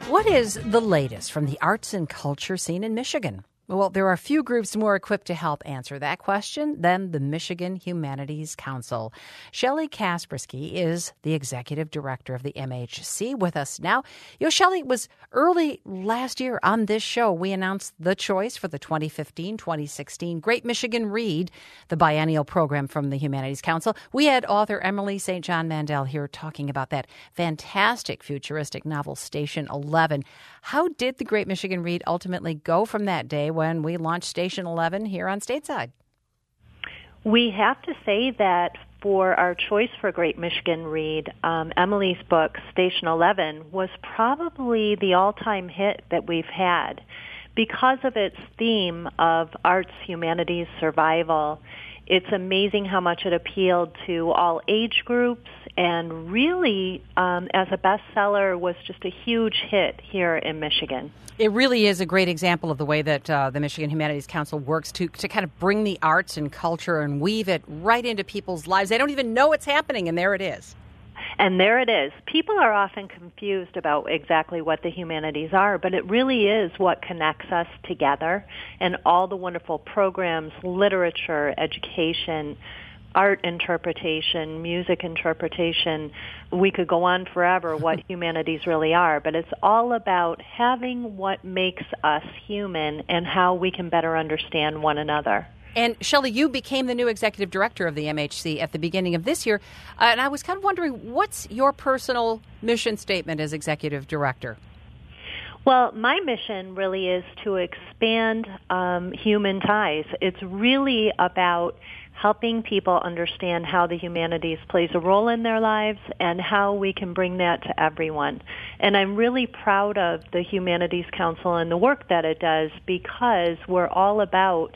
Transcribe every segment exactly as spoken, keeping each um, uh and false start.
What is the latest from the arts and culture scene in Michigan? Well, there are few groups more equipped to help answer that question than the Michigan Humanities Council. Shelley Kaspersky is the executive director of the M H C with us now. You know, Shelley, it was early last year on this show we announced the choice for the twenty fifteen twenty sixteen Great Michigan Read, the biennial program from the Humanities Council. We had author Emily Saint John Mandel here talking about that fantastic futuristic novel, Station Eleven. How did the Great Michigan Read ultimately go from that day when we launched Station Eleven here on Stateside? We have to say that for our choice for Great Michigan Read, um, Emily's book, Station Eleven, was probably the all-time hit that we've had because of its theme of arts, humanities, survival. It's amazing how much it appealed to all age groups, and really, um, as a bestseller, was just a huge hit here in Michigan. It really is a great example of the way that uh, the Michigan Humanities Council works to to kind of bring the arts and culture and weave it right into people's lives. They don't even know it's happening, and there it is. And there it is. People are often confused about exactly what the humanities are, but it really is what connects us together, and all the wonderful programs, literature, education, art interpretation, music interpretation. We could go on forever what humanities really are, but it's all about having what makes us human and how we can better understand one another. And Shelley, you became the new executive director of the M H C at the beginning of this year, uh, and I was kind of wondering, what's your personal mission statement as executive director? Well, my mission really is to expand um, human ties. It's really about helping people understand how the humanities plays a role in their lives and how we can bring that to everyone. And I'm really proud of the Humanities Council and the work that it does, because we're all about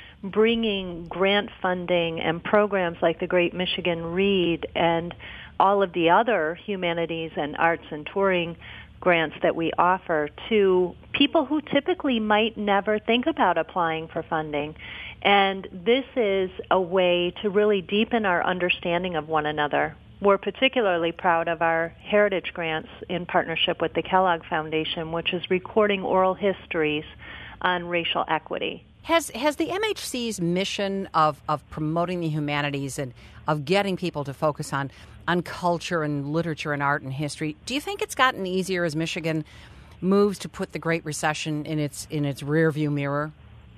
bringing grant funding and programs like the Great Michigan Read and all of the other humanities and arts and touring grants that we offer to people who typically might never think about applying for funding. And this is a way to really deepen our understanding of one another. We're particularly proud of our heritage grants in partnership with the Kellogg Foundation, which is recording oral histories on racial equity. Has has the M H C's mission of, of promoting the humanities and of getting people to focus on, on culture and literature and art and history, do you think it's gotten easier as Michigan moves to put the Great Recession in its in its rearview mirror?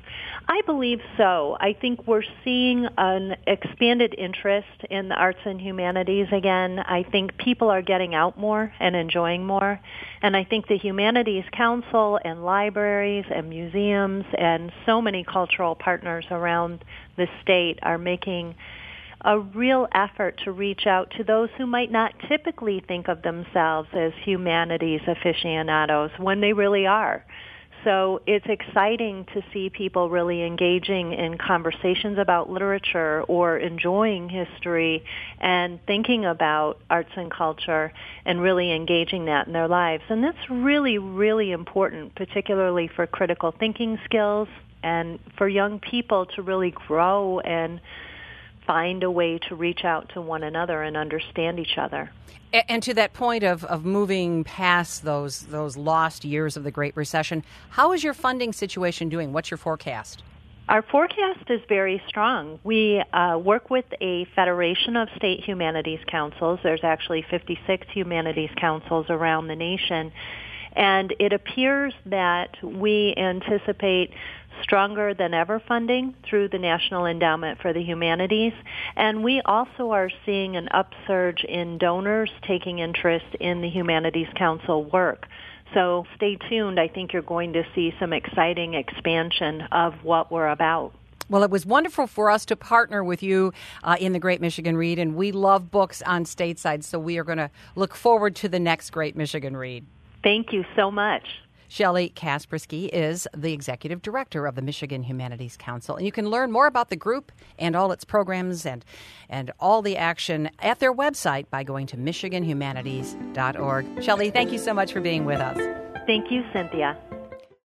I believe so. I think we're seeing an expanded interest in the arts and humanities again. I think people are getting out more and enjoying more. And I think the Humanities Council and libraries and museums and so many cultural partners around the state are making a real effort to reach out to those who might not typically think of themselves as humanities aficionados when they really are. So it's exciting to see people really engaging in conversations about literature or enjoying history and thinking about arts and culture and really engaging that in their lives. And that's really, really important, particularly for critical thinking skills and for young people to really grow and find a way to reach out to one another and understand each other. And to that point of, of moving past those those lost years of the Great Recession, how is your funding situation doing? What's your forecast? Our forecast is very strong. We uh, work with a federation of state humanities councils. There's actually fifty-six humanities councils around the nation. And it appears that we anticipate stronger than ever funding through the National Endowment for the Humanities. And we also are seeing an upsurge in donors taking interest in the Humanities Council work. So stay tuned. I think you're going to see some exciting expansion of what we're about. Well, it was wonderful for us to partner with you uh, in the Great Michigan Read, and we love books on Stateside, so we are going to look forward to the next Great Michigan Read. Thank you so much. Shelley Kaspersky is the executive director of the Michigan Humanities Council. And you can learn more about the group and all its programs and, and all the action at their website by going to michigan humanities dot org. Shelley, thank you so much for being with us. Thank you, Cynthia.